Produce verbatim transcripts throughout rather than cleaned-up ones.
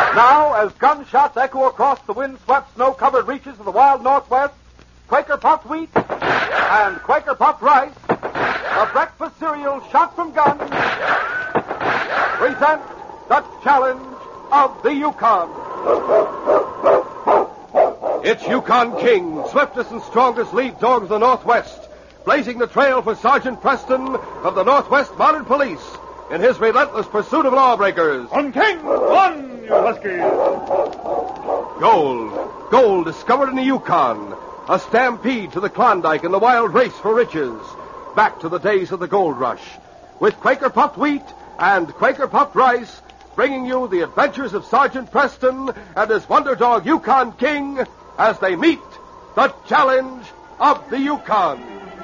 Now, as gunshots echo across the wind-swept, snow-covered reaches of the wild Northwest, Quaker Puffed Wheat and Quaker Puffed Rice, a breakfast cereal shot from guns, present the challenge of the Yukon. It's Yukon King, swiftest and strongest lead dog of the Northwest, blazing the trail for Sergeant Preston of the Northwest Mounted Police in his relentless pursuit of lawbreakers. On King, on, you huskies! Gold, gold discovered in the Yukon, a stampede to the Klondike and the wild race for riches. Back to the days of the gold rush, with Quaker Puffed Wheat and Quaker Puffed Rice, bringing you the adventures of Sergeant Preston and his wonder dog Yukon King as they meet the challenge of the Yukon.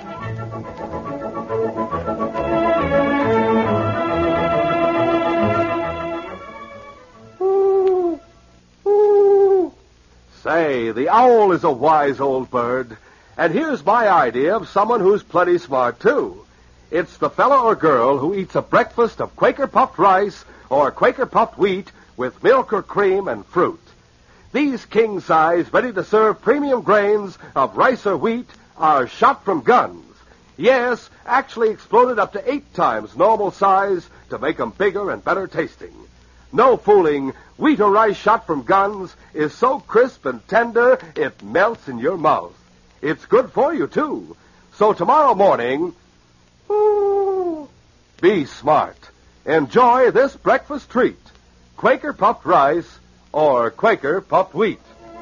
Ooh, ooh. Say, the owl is a wise old bird. And here's my idea of someone who's plenty smart, too. It's the fellow or girl who eats a breakfast of Quaker Puffed Rice or Quaker Puffed Wheat with milk or cream and fruit. These king-size, ready-to-serve premium grains of rice or wheat are shot from guns. Yes, actually exploded up to eight times normal size to make them bigger and better tasting. No fooling, wheat or rice shot from guns is so crisp and tender it melts in your mouth. It's good for you, too. So tomorrow morning, ooh, be smart. Enjoy this breakfast treat, Quaker Puffed Rice or Quaker Puffed Wheat.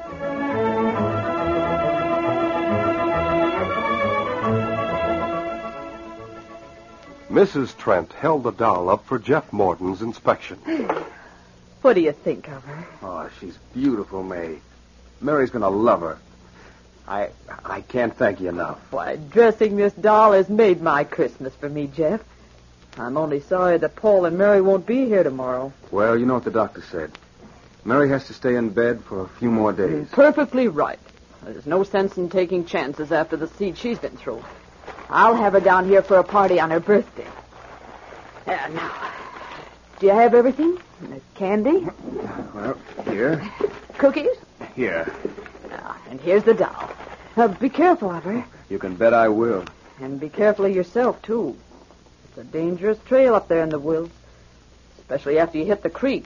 Missus Trent held the doll up for Jeff Morton's inspection. What do you think of her? Oh, she's beautiful, May. Mary's going to love her. I I can't thank you enough. Why, dressing this doll has made my Christmas for me, Jeff. I'm only sorry that Paul and Mary won't be here tomorrow. Well, you know what the doctor said. Mary has to stay in bed for a few more days. Perfectly right. There's no sense in taking chances after the siege she's been through. I'll have her down here for a party on her birthday. Uh, now, do you have everything? Uh, candy? Well, here. Cookies? Here. Uh, and here's the doll. Uh, be careful of her. You can bet I will. And be careful of yourself, too. It's a dangerous trail up there in the woods, especially after you hit the creek.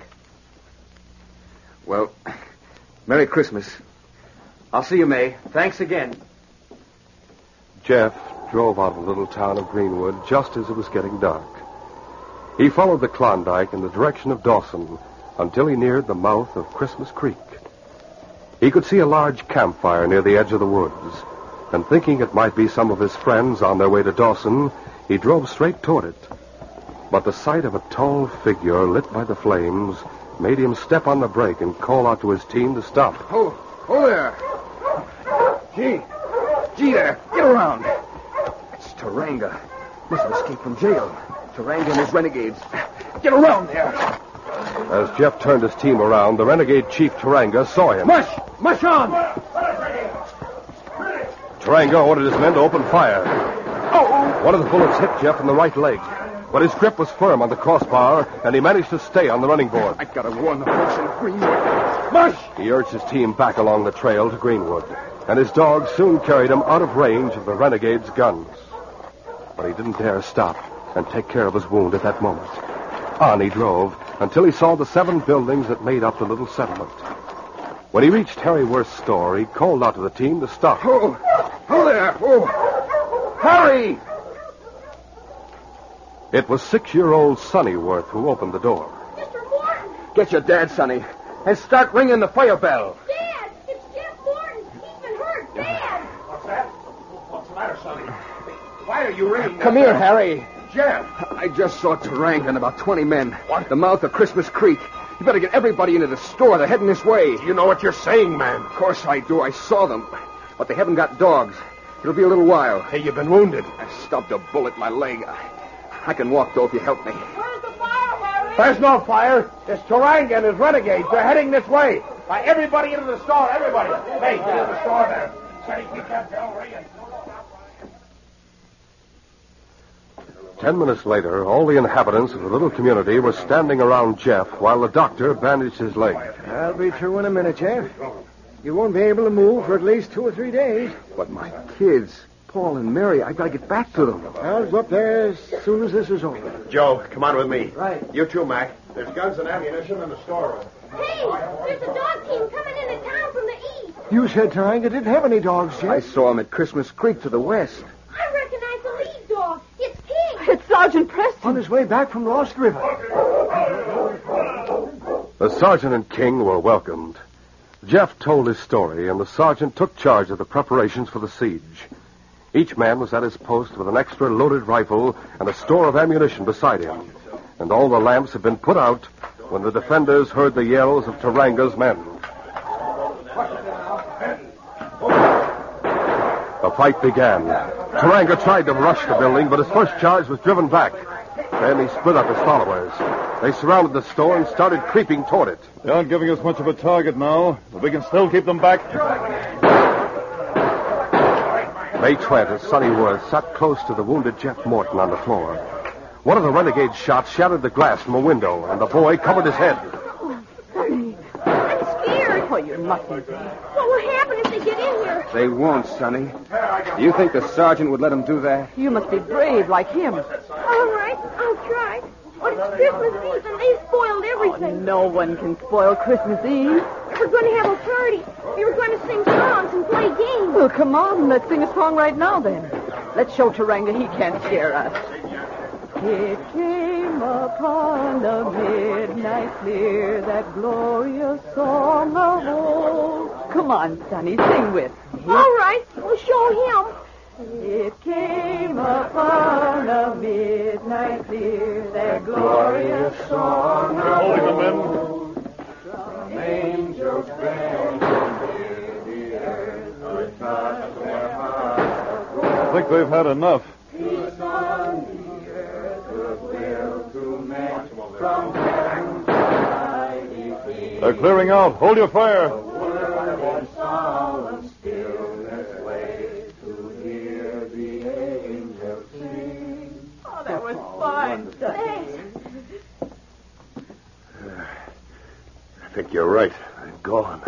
Well, Merry Christmas. I'll see you, May. Thanks again. Jeff drove out of the little town of Greenwood just as it was getting dark. He followed the Klondike in the direction of Dawson until he neared the mouth of Christmas Creek. He could see a large campfire near the edge of the woods, and thinking it might be some of his friends on their way to Dawson, he drove straight toward it. But the sight of a tall figure lit by the flames made him step on the brake and call out to his team to stop. Oh, oh there. Gee, gee there, get around. It's Taranga. Must have escaped from jail. Taranga and his renegades. Get around there. As Jeff turned his team around, the renegade chief Taranga saw him. Mush! Mush on! Taranga ordered his men to open fire. Oh! One of the bullets hit Jeff in the right leg, but his grip was firm on the crossbar, and he managed to stay on the running board. I gotta warn the folks in Greenwood. Mush! He urged his team back along the trail to Greenwood, and his dogs soon carried him out of range of the renegade's guns. But he didn't dare stop and take care of his wound at that moment. On he drove until he saw the seven buildings that made up the little settlement. When he reached Harry Worth's store, he called out to the team to stop. Oh, oh there! Oh, Harry! It was six-year-old Sonny Worth who opened the door. Mister Morton! Get your dad, Sonny, and start ringing the fire bell. Dad! It's Jeff Morton! He's been hurt! Dad! What's that? What's the matter, Sonny? Why are you ringing? Come here, Harry. Jeff! I just saw Taranga and about twenty men. What? The mouth of Christmas Creek. You better get everybody into the store. They're heading this way. You know what you're saying, man. Of course I do. I saw them. But they haven't got dogs. It'll be a little while. Hey, you've been wounded. I stubbed a bullet in my leg. I, I can walk, though, if you help me. Where's the fire, Harry? There's no fire. It's Taranga and his renegades. They're heading this way. Now, everybody into the store. Everybody. Hey, get in the store there. Say, keep that bell ringing. Ten minutes later, all the inhabitants of the little community were standing around Jeff while the doctor bandaged his leg. I'll be through in a minute, Jeff. You won't be able to move for at least two or three days. But my kids, Paul and Mary, I've got to get back to them. I'll go up there as soon as this is over. Joe, come on with me. Right. You too, Mac. There's guns and ammunition in the storeroom. Hey, there's a dog team coming into town from the east. You said Taranga didn't have any dogs, Jeff. I saw them at Christmas Creek to the west. I recognize the lead dog. It's King. It's Sergeant Preston. On his way back from Lost River. The sergeant and King were welcomed. Jeff told his story, and the sergeant took charge of the preparations for the siege. Each man was at his post with an extra loaded rifle and a store of ammunition beside him. And all the lamps had been put out when the defenders heard the yells of Taranga's men. The fight began. Taranga tried to rush the building, but his first charge was driven back. Then he split up his followers. They surrounded the store and started creeping toward it. They aren't giving us much of a target now, but we can still keep them back. May Trent and Sonny Worth sat close to the wounded Jeff Morton on the floor. One of the renegade shots shattered the glass from a window, and the boy covered his head. I'm scared. Oh, you mustn't be. What will happen if they get in here? They won't, Sonny. Do you think the sergeant would let them do that? You must be brave like him. All right, I'll try. But it's Christmas Eve and they spoiled everything. No one can spoil Christmas Eve. We're going to have a party. We were going to sing songs and play games. Well, come on, let's sing a song right now, then. Let's show Taranga he can't scare us. It came upon the midnight clear, that glorious song of old. Come on, Sonny, sing with me. All right, we'll show him. It came upon a midnight clear, that glorious song of Holding them in. old. Some angels bring the earth would touch their hearts. I think they've had enough. Peace on the earth, goodwill to men, from heaven mighty King. They're clearing out. Hold your fire. The word in solemn stillness waits to hear the angels sing. Oh, that was fine. Thanks. I think you're right. They're gone.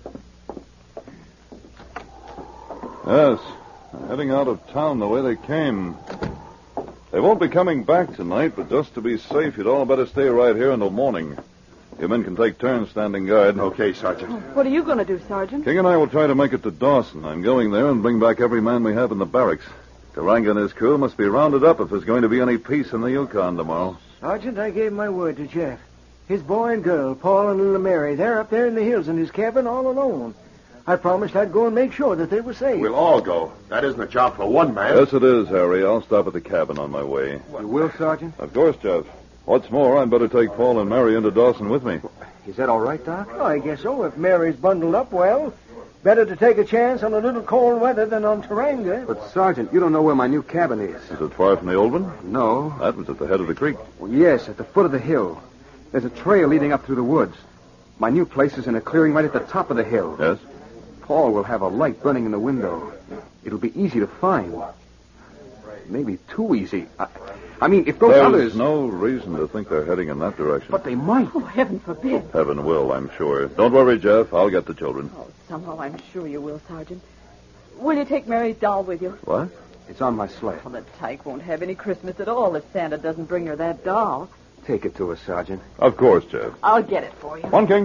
Yes. They're heading out of town the way they came. They won't be coming back tonight, but just to be safe, you'd all better stay right here until morning. You men can take turns standing guard. Okay, Sergeant. What are you going to do, Sergeant? King and I will try to make it to Dawson. I'm going there and bring back every man we have in the barracks. Taranga and his crew must be rounded up if there's going to be any peace in the Yukon tomorrow. Sergeant, I gave my word to Jeff. His boy and girl, Paul and little Mary, they're up there in the hills in his cabin all alone. I promised I'd go and make sure that they were safe. We'll all go. That isn't a job for one man. Yes, it is, Harry. I'll stop at the cabin on my way. You will, Sergeant? Of course, Jeff. What's more, I'd better take Paul and Mary into Dawson with me. Is that all right, Doc? Oh, I guess so. If Mary's bundled up well, better to take a chance on a little cold weather than on Taranga. But, Sergeant, you don't know where my new cabin is. Is it far from the old one? No. That was at the head of the creek. Well, yes, at the foot of the hill. There's a trail leading up through the woods. My new place is in a clearing right at the top of the hill. Yes? Paul will have a light burning in the window. It'll be easy to find. Maybe too easy. I, I mean, if those There's others... no reason to think they're heading in that direction. But they might. Oh, heaven forbid. Heaven will, I'm sure. Don't worry, Jeff. I'll get the children. Oh, somehow I'm sure you will, Sergeant. Will you take Mary's doll with you? What? It's on my sled. Well, the tyke won't have any Christmas at all if Santa doesn't bring her that doll. Take it to us, Sergeant. Of course, Jeff. I'll get it for you. One, King.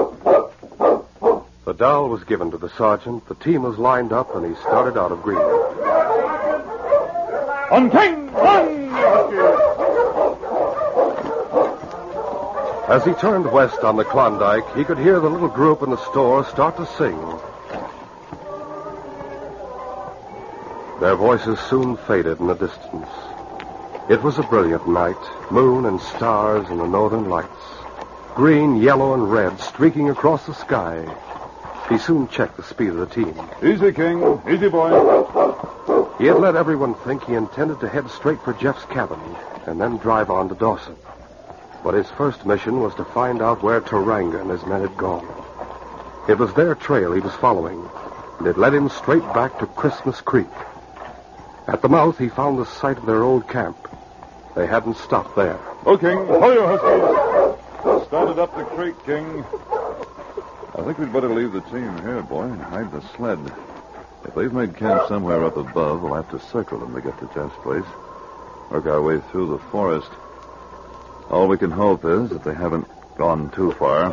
The doll was given to the sergeant, the team was lined up, and he started out of Greenwood. One, King. One. As he turned west on the Klondike, he could hear the little group in the store start to sing. Their voices soon faded in the distance. It was a brilliant night, moon and stars and the northern lights. Green, yellow, and red streaking across the sky. He soon checked the speed of the team. Easy, King. Easy, boy. He had let everyone think he intended to head straight for Jeff's cabin and then drive on to Dawson. But his first mission was to find out where Taranga and his men had gone. It was their trail he was following, and it led him straight back to Christmas Creek. At the mouth, he found the site of their old camp. They hadn't stopped there. Oh, King. Hold your Huskies. Started up the creek, King. I think we'd better leave the team here, boy, and hide the sled. If they've made camp somewhere up above, we'll have to circle them to get to Jeff's place. Work our way through the forest. All we can hope is that they haven't gone too far.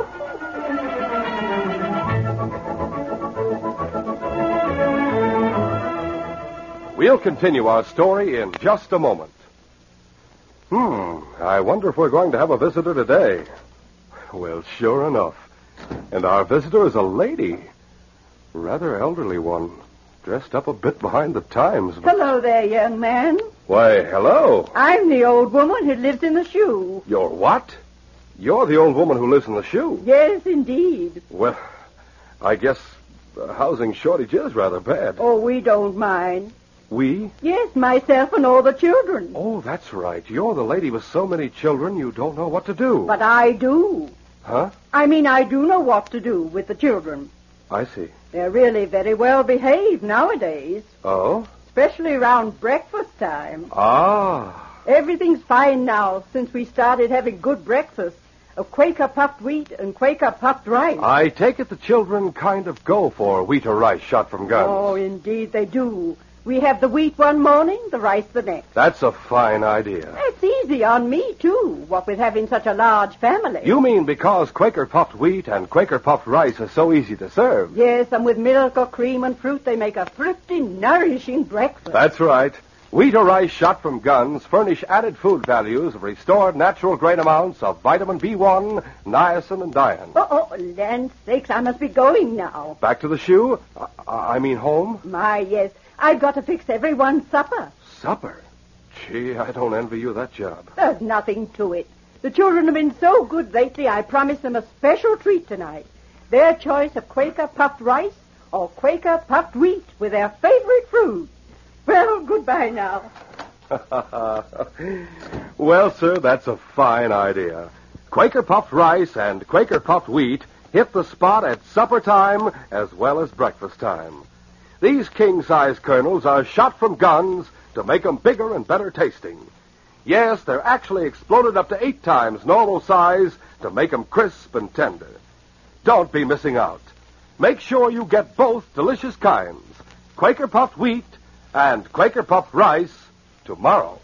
We'll continue our story in just a moment. Hmm, I wonder if we're going to have a visitor today. Well, sure enough. And our visitor is a lady. Rather elderly one. Dressed up a bit behind the times. But... Hello there, young man. Why, hello. I'm the old woman who lives in the shoe. You're what? You're the old woman who lives in the shoe. Yes, indeed. Well, I guess the housing shortage is rather bad. Oh, we don't mind. We? Yes, myself and all the children. Oh, that's right. You're the lady with so many children you don't know what to do. But I do. Huh? I mean, I do know what to do with the children. I see. They're really very well behaved nowadays. Oh? Especially around breakfast time. Ah. Everything's fine now since we started having good breakfast of Quaker puffed wheat and Quaker puffed rice. I take it the children kind of go for wheat or rice shot from guns. Oh, indeed they do. We have the wheat one morning, the rice the next. That's a fine idea. It's easy on me, too, what with having such a large family. You mean because Quaker puffed wheat and Quaker puffed rice are so easy to serve? Yes, and with milk or cream and fruit, they make a thrifty, nourishing breakfast. That's right. Wheat or rice shot from guns furnish added food values of restored natural grain amounts of vitamin B one, niacin, and dian. Oh, oh, land sakes, I must be going now. Back to the shoe? I, I mean home? My, yes. I've got to fix everyone's supper. Supper? Gee, I don't envy you that job. There's nothing to it. The children have been so good lately, I promised them a special treat tonight. Their choice of Quaker puffed rice or Quaker puffed wheat with their favorite fruit. Well, goodbye now. Well, sir, that's a fine idea. Quaker puffed rice and Quaker puffed wheat hit the spot at supper time as well as breakfast time. These king-size kernels are shot from guns to make them bigger and better tasting. Yes, they're actually exploded up to eight times normal size to make them crisp and tender. Don't be missing out. Make sure you get both delicious kinds, Quaker puffed wheat and Quaker puffed rice, tomorrow.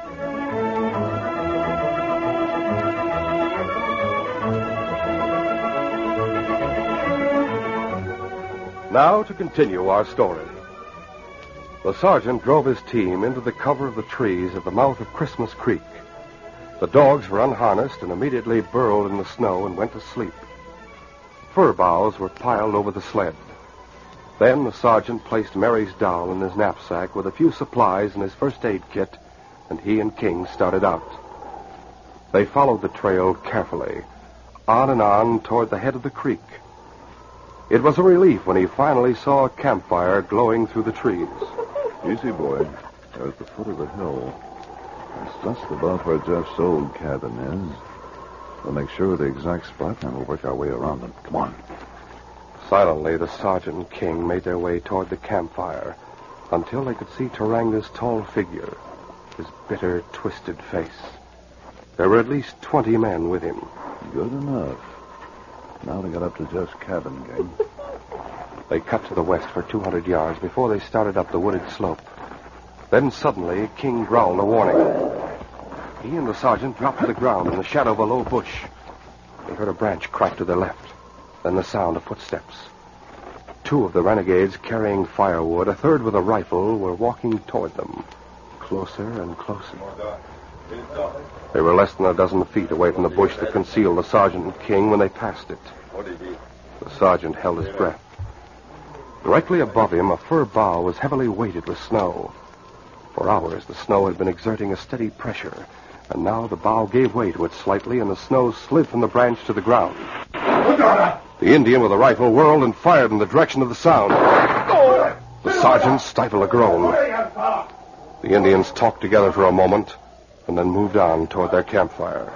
Now to continue our story. The sergeant drove his team into the cover of the trees at the mouth of Christmas Creek. The dogs were unharnessed and immediately burrowed in the snow and went to sleep. Fir boughs were piled over the sled. Then the sergeant placed Mary's doll in his knapsack with a few supplies and his first aid kit, and he and King started out. They followed the trail carefully, on and on toward the head of the creek. It was a relief when he finally saw a campfire glowing through the trees. Easy, boy. They're at the foot of the hill. It's just above where Jeff's old cabin is. We'll make sure of the exact spot, and we'll work our way around them. Come on. Silently, the sergeant and King made their way toward the campfire until they could see Taranga's tall figure, his bitter, twisted face. There were at least twenty men with him. Good enough. Now to get up to Jeff's cabin, gang. They cut to the west for two hundred yards before they started up the wooded slope. Then suddenly, King growled a warning. He and the sergeant dropped to the ground in the shadow of a low bush. They heard a branch crack to their left, then the sound of footsteps. Two of the renegades carrying firewood, a third with a rifle, were walking toward them, closer and closer. They were less than a dozen feet away from the bush that concealed the sergeant and King when they passed it. The sergeant held his breath. Directly above him, a fir bough was heavily weighted with snow. For hours, the snow had been exerting a steady pressure, and now the bough gave way to it slightly, and the snow slid from the branch to the ground. The Indian with a rifle whirled and fired in the direction of the sound. The sergeant stifled a groan. The Indians talked together for a moment, and then moved on toward their campfire.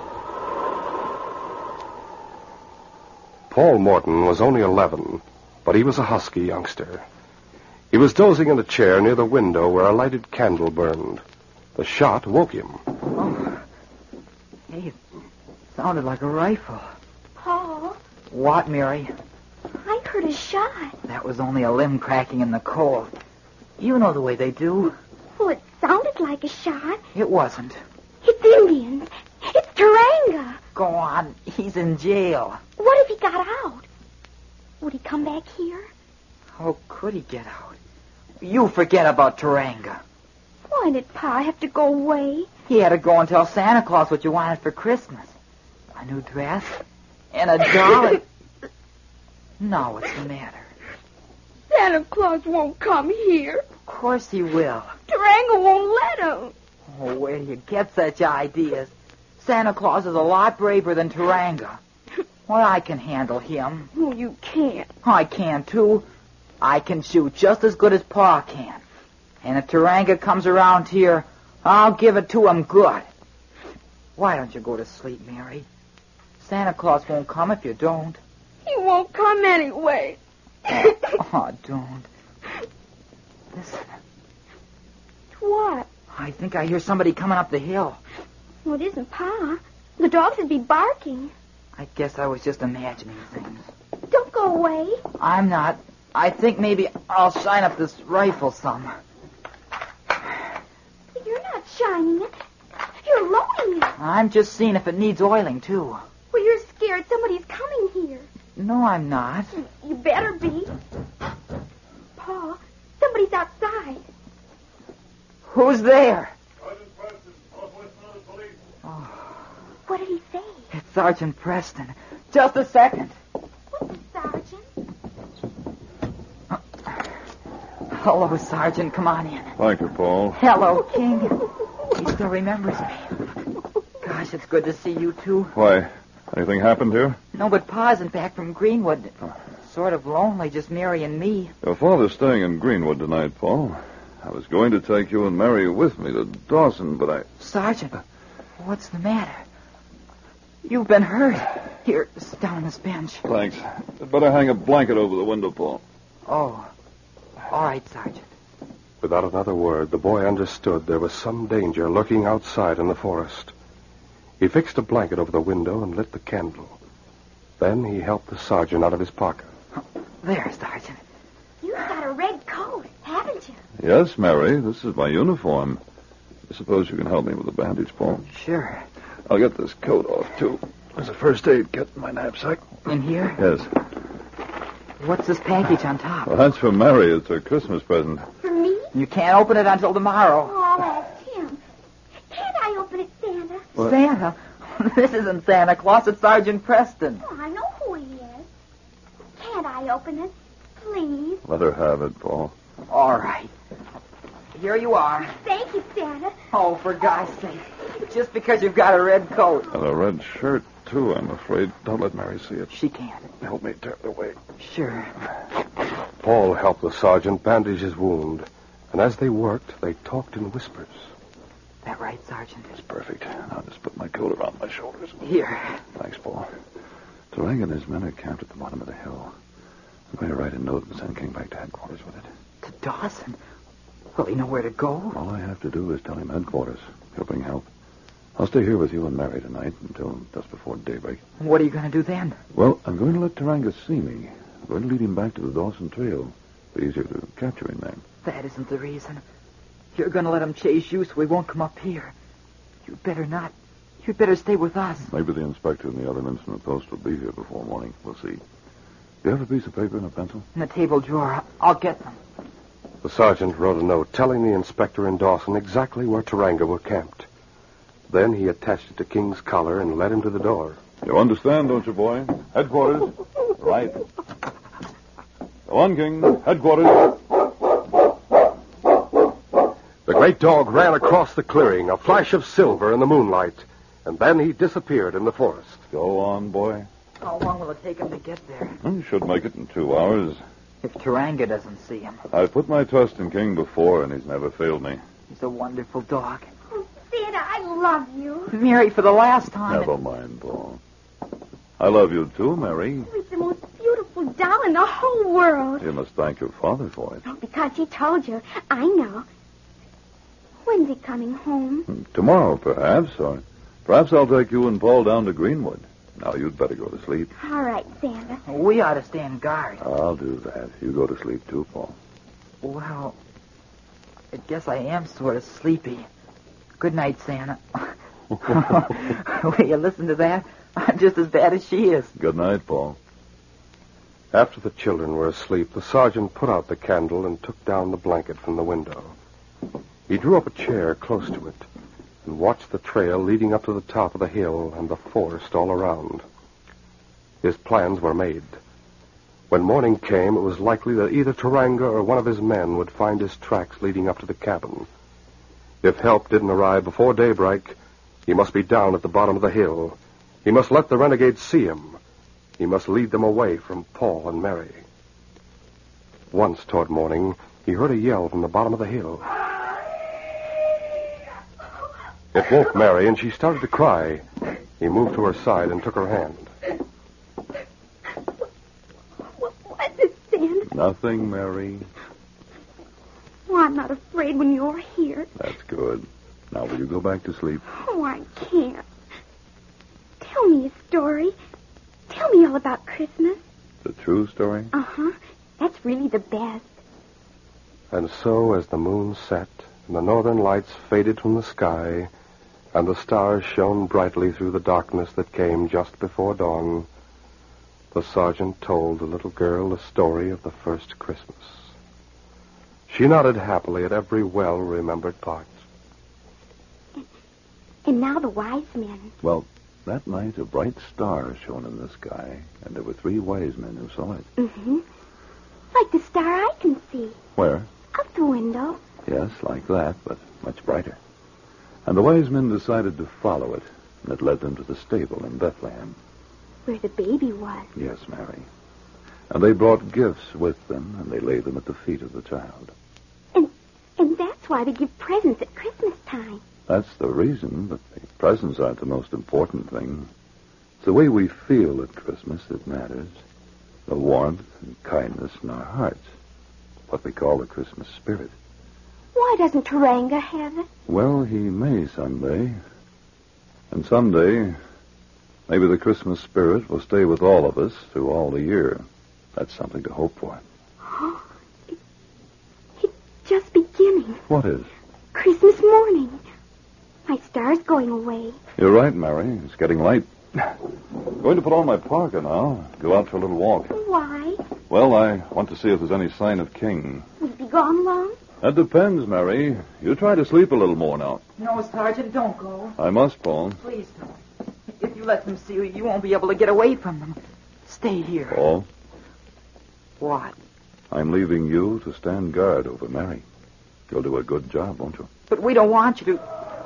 Paul Morton was only eleven, but he was a husky youngster. He was dozing in a chair near the window where a lighted candle burned. The shot woke him. Oh. Hey, it sounded like a rifle. Paul, What, Mary? I heard a shot. That was only a limb cracking in the cold. You know the way they do. Well, it sounded like a shot. It wasn't. It's Indians. It's Taranga. Go on. He's in jail. What if he got out? Would he come back here? How could he get out? You forget about Taranga. Why did Pa have to go away? He had to go and tell Santa Claus what you wanted for Christmas. A new dress and a doll. Now what's the matter? Santa Claus won't come here. Of course he will. Taranga won't let him. Oh, where do you get such ideas? Santa Claus is a lot braver than Taranga. Well, I can handle him. Oh, you can't. I can, too. I can shoot just as good as Pa can. And if Taranga comes around here, I'll give it to him good. Why don't you go to sleep, Mary? Santa Claus won't come if you don't. He won't come anyway. Oh, don't. Listen. What? I think I hear somebody coming up the hill. Well, it isn't Pa. The dogs would be barking. I guess I was just imagining things. Don't go away. I'm not. I think maybe I'll shine up this rifle some. You're not shining it. You're loading it. I'm just seeing if it needs oiling, too. Well, you're scared somebody's coming here. No, I'm not. You better be. Pa, somebody's outside. Who's there? Sergeant Preston, Northwest Mounted Police. Oh, What did he say? it's Sergeant Preston. Just a second. What's it, Sergeant? Hello, Sergeant. Come on in. Thank you, Paul. Hello, King. He still remembers me. Gosh, it's good to see you, too. Why, anything happened here? No, but Pa isn't back from Greenwood. Sort of lonely, just Mary and me. Your father's staying in Greenwood tonight, Paul. I was going to take you and Mary with me to Dawson, but I... Sergeant, what's the matter? You've been hurt. Here, sit down on this bench. Thanks. I'd better hang a blanket over the window, Paul. Oh, all right, Sergeant. Without another word, the boy understood there was some danger lurking outside in the forest. He fixed a blanket over the window and lit the candle. Then he helped the sergeant out of his pocket. There, Sergeant. You've got a red coat, haven't you? Yes, Mary, this is my uniform. I suppose you can help me with the bandage, Paul. Sure. I'll get this coat off, too. There's a first aid kit in my knapsack. In here? Yes. What's this package on top? Well, that's for Mary. It's her Christmas present. For me? You can't open it until tomorrow. Oh, I'll ask him. Can't I open it, Santa? What? Santa? This isn't Santa Claus, it's Sergeant Preston. Oh, I know who he is. Can't I open it? Please. Let her have it, Paul. All right. Here you are. Thank you, Santa. Oh, for God's sake. Just because you've got a red coat. And a red shirt, too, I'm afraid. Don't let Mary see it. She can't. Help me tear it away. Sure. Paul helped the sergeant bandage his wound, and as they worked, they talked in whispers. That right, Sergeant? It's perfect. I'll just put my coat around my shoulders. Here. Thanks, Paul. Tarang and his men are camped at the bottom of the hill. I'm going to write a note and send King back to headquarters with it. To Dawson? Will he know where to go? All I have to do is tell him headquarters. He'll bring help. I'll stay here with you and Mary tonight until just before daybreak. What are you going to do then? Well, I'm going to let Taranga see me. I'm going to lead him back to the Dawson Trail. It'll be easier to capture him then. That isn't the reason. You're going to let him chase you so he won't come up here. You'd better not. You'd better stay with us. Maybe the inspector and the other men from the post will be here before morning. We'll see. Do you have a piece of paper and a pencil? In the table drawer. I'll get them. The sergeant wrote a note telling the inspector in Dawson exactly where Taranga were camped. Then he attached it to King's collar and led him to the door. You understand, don't you, boy? Headquarters. Right. Go on, King. Headquarters. The great dog ran across the clearing, a flash of silver in the moonlight, and then he disappeared in the forest. Go on, boy. How long will it take him to get there? You should make it in two hours. If Taranga doesn't see him. I've put my trust in King before, and he's never failed me. He's a wonderful dog. Oh, Santa, I love you. Mary, for the last time. Never mind, Paul. I love you, too, Mary. He's the most beautiful doll in the whole world. You must thank your father for it. Oh, because he told you. I know. When's he coming home? Tomorrow, perhaps, or perhaps I'll take you and Paul down to Greenwood. Now, you'd better go to sleep. All right, Santa. We ought to stand guard. I'll do that. You go to sleep, too, Paul. Well, I guess I am sort of sleepy. Good night, Santa. Will you listen to that? I'm just as bad as she is. Good night, Paul. After the children were asleep, the sergeant put out the candle and took down the blanket from the window. He drew up a chair close to it and watched the trail leading up to the top of the hill and the forest all around. His plans were made. When morning came, it was likely that either Taranga or one of his men would find his tracks leading up to the cabin. If help didn't arrive before daybreak, he must be down at the bottom of the hill. He must let the renegades see him. He must lead them away from Paul and Mary. Once, toward morning, he heard a yell from the bottom of the hill. It woke Mary, and she started to cry. He moved to her side and took her hand. What, what is Santa? Nothing, Mary. Oh, I'm not afraid when you're here. That's good. Now, will you go back to sleep? Oh, I can't. Tell me a story. Tell me all about Christmas. The true story? Uh-huh. That's really the best. And so, as the moon set and the northern lights faded from the sky and the stars shone brightly through the darkness that came just before dawn, the sergeant told the little girl the story of the first Christmas. She nodded happily at every well-remembered part. And, and now the wise men. Well, that night a bright star shone in the sky, and there were three wise men who saw it. Mm-hmm. Like the star I can see. Where? Out the window. Yes, like that, but much brighter. And the wise men decided to follow it, and it led them to the stable in Bethlehem. Where the baby was. Yes, Mary. And they brought gifts with them, and they laid them at the feet of the child. And and that's why they give presents at Christmas time. That's the reason, but the presents aren't the most important thing. It's the way we feel at Christmas that matters. The warmth and kindness in our hearts. What we call the Christmas spirit. Why doesn't Taranga have it? Well, he may someday. And someday, maybe the Christmas spirit will stay with all of us through all the year. That's something to hope for. Oh, it, it's just beginning. What is? Christmas morning. My star's going away. You're right, Mary. It's getting late. Going to put on my parka now. Go out for a little walk. Why? Well, I want to see if there's any sign of King. Will he be gone long? That depends, Mary. You try to sleep a little more now. No, Sergeant, don't go. I must, Paul. Please don't. If you let them see you, you won't be able to get away from them. Stay here. Paul? What? I'm leaving you to stand guard over Mary. You'll do a good job, won't you? But we don't want you to.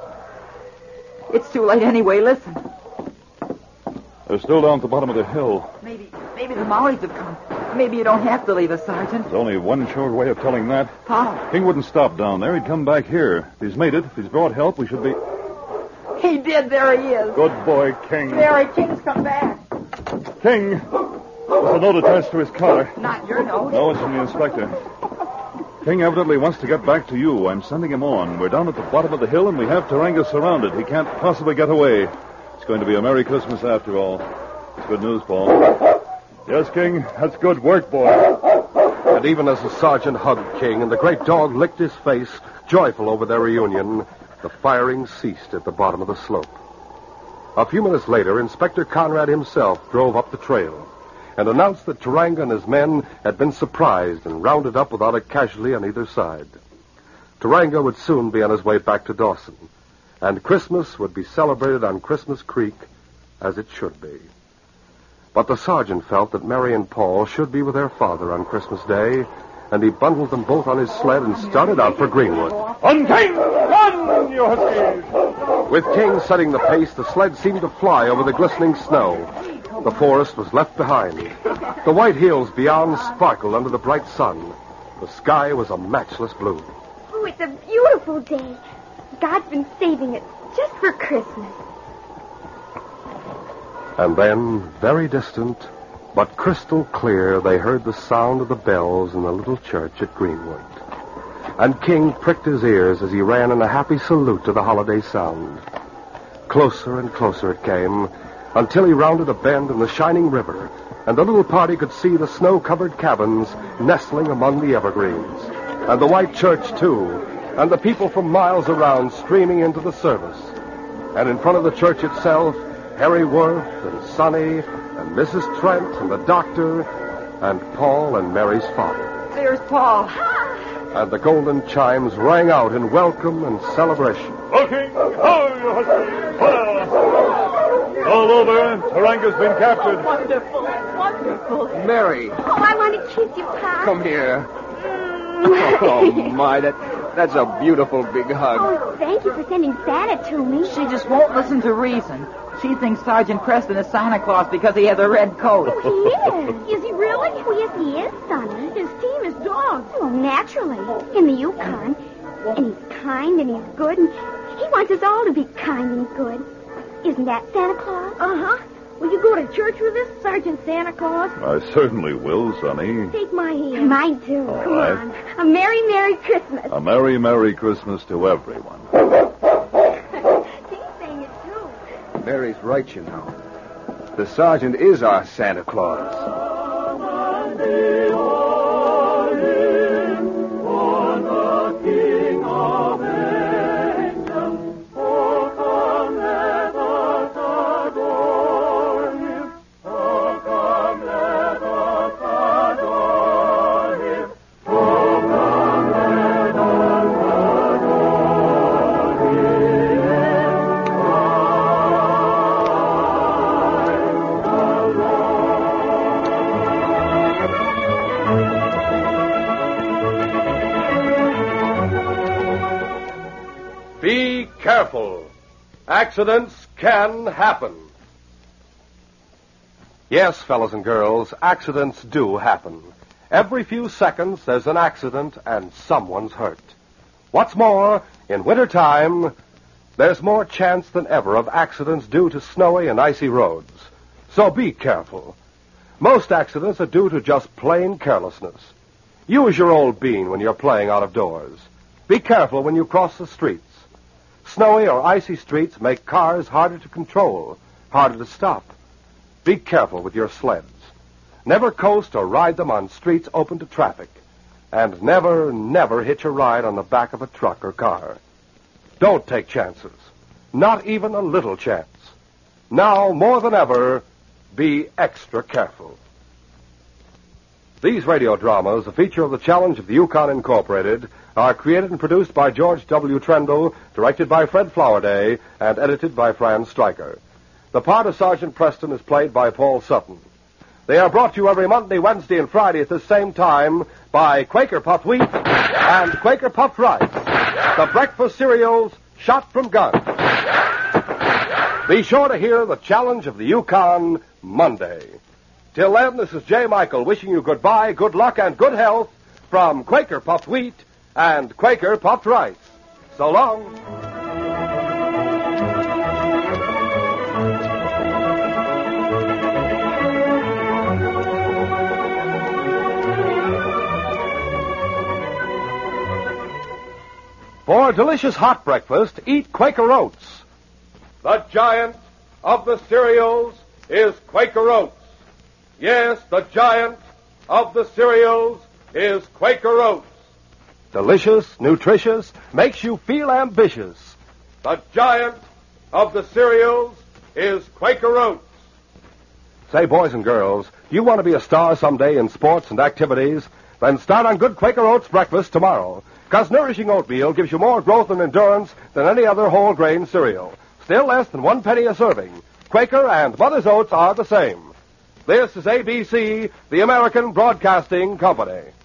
It's too late anyway. Listen. They're still down at the bottom of the hill. Maybe, maybe the Maoris have come. Maybe you don't have to leave us, Sergeant. There's only one sure way of telling that. How? King wouldn't stop down there. He'd come back here. If he's made it, if he's brought help, we should be... He did. There he is. Good boy, King. Mary, King's come back. King! There's a note attached to his collar. Not your note. No, it's from the inspector. King evidently wants to get back to you. I'm sending him on. We're down at the bottom of the hill, and we have Taranga surrounded. He can't possibly get away. It's going to be a Merry Christmas after all. It's good news, Paul. Yes, King. That's good work, boy. And even as the sergeant hugged King and the great dog licked his face, joyful over their reunion, the firing ceased at the bottom of the slope. A few minutes later, Inspector Conrad himself drove up the trail and announced that Taranga and his men had been surprised and rounded up without a casualty on either side. Taranga would soon be on his way back to Dawson, and Christmas would be celebrated on Christmas Creek as it should be. But the sergeant felt that Mary and Paul should be with their father on Christmas Day, and he bundled them both on his sled and started out for Greenwood. On King! Run, you huskies! With King setting the pace, the sled seemed to fly over the glistening snow. The forest was left behind. The white hills beyond sparkled under the bright sun. The sky was a matchless blue. Oh, it's a beautiful day. God's been saving it just for Christmas. And then, very distant, but crystal clear, they heard the sound of the bells in the little church at Greenwood. and King pricked his ears as he ran in a happy salute to the holiday sound. Closer and closer it came, until he rounded a bend in the shining river, and the little party could see the snow-covered cabins nestling among the evergreens, and the white church, too, and the people from miles around streaming into the service. And in front of the church itself, Harry Worth and Sonny and Missus Trent and the doctor and Paul and Mary's father. There's Paul. And the golden chimes rang out in welcome and celebration. Looking! Oh, your husband! All over. Taranga's been captured. Wonderful. Wonderful. Mary, Oh, I want to kiss you, Pop. come here. Oh, my, that, that's a beautiful big hug. Oh, thank you for sending Santa to me. She just won't listen to reason. She thinks Sergeant Preston is Santa Claus because he has a red coat. Oh, he is. Is he really? Oh, yes, he is, Sonny. His team is dogs. Oh, naturally. In the Yukon. And he's kind and he's good, and he wants us all to be kind and good. Isn't that Santa Claus? Uh-huh. Will you go to church with us, Sergeant Santa Claus? I certainly will, Sonny. Take my hand. Mine, too. All Come right. on. A Merry, Merry Christmas. A Merry, Merry Christmas to everyone. He's saying it, too. Mary's right, you know. The sergeant is our Santa Claus. Be careful. Accidents can happen. Yes, fellas and girls, accidents do happen. Every few seconds there's an accident and someone's hurt. What's more, in wintertime, there's more chance than ever of accidents due to snowy and icy roads. So be careful. Most accidents are due to just plain carelessness. Use your old bean when you're playing out of doors. Be careful when you cross the streets. Snowy or icy streets make cars harder to control, harder to stop. Be careful with your sleds. Never coast or ride them on streets open to traffic. And never, never hitch a ride on the back of a truck or car. Don't take chances. Not even a little chance. Now, more than ever, be extra careful. These radio dramas, a feature of the Challenge of the Yukon Incorporated, are created and produced by George W. Trendle, directed by Fred Flowerday, and edited by Fran Stryker. The part of Sergeant Preston is played by Paul Sutton. They are brought to you every Monday, Wednesday, and Friday at the same time by Quaker Puffed Wheat and Quaker Puffed Rice, the breakfast cereals shot from guns. Be sure to hear the Challenge of the Yukon Monday. Till then, this is J. Michael wishing you goodbye, good luck, and good health from Quaker Puffed Wheat and Quaker Puffed Rice. So long. For a delicious hot breakfast, eat Quaker Oats. The giant of the cereals is Quaker Oats. Yes, the giant of the cereals is Quaker Oats. Delicious, nutritious, makes you feel ambitious. The giant of the cereals is Quaker Oats. Say, boys and girls, do you want to be a star someday in sports and activities? Then start on good Quaker Oats breakfast tomorrow. Because nourishing oatmeal gives you more growth and endurance than any other whole grain cereal. Still less than one penny a serving. Quaker and Mother's Oats are the same. This is A B C, the American Broadcasting Company.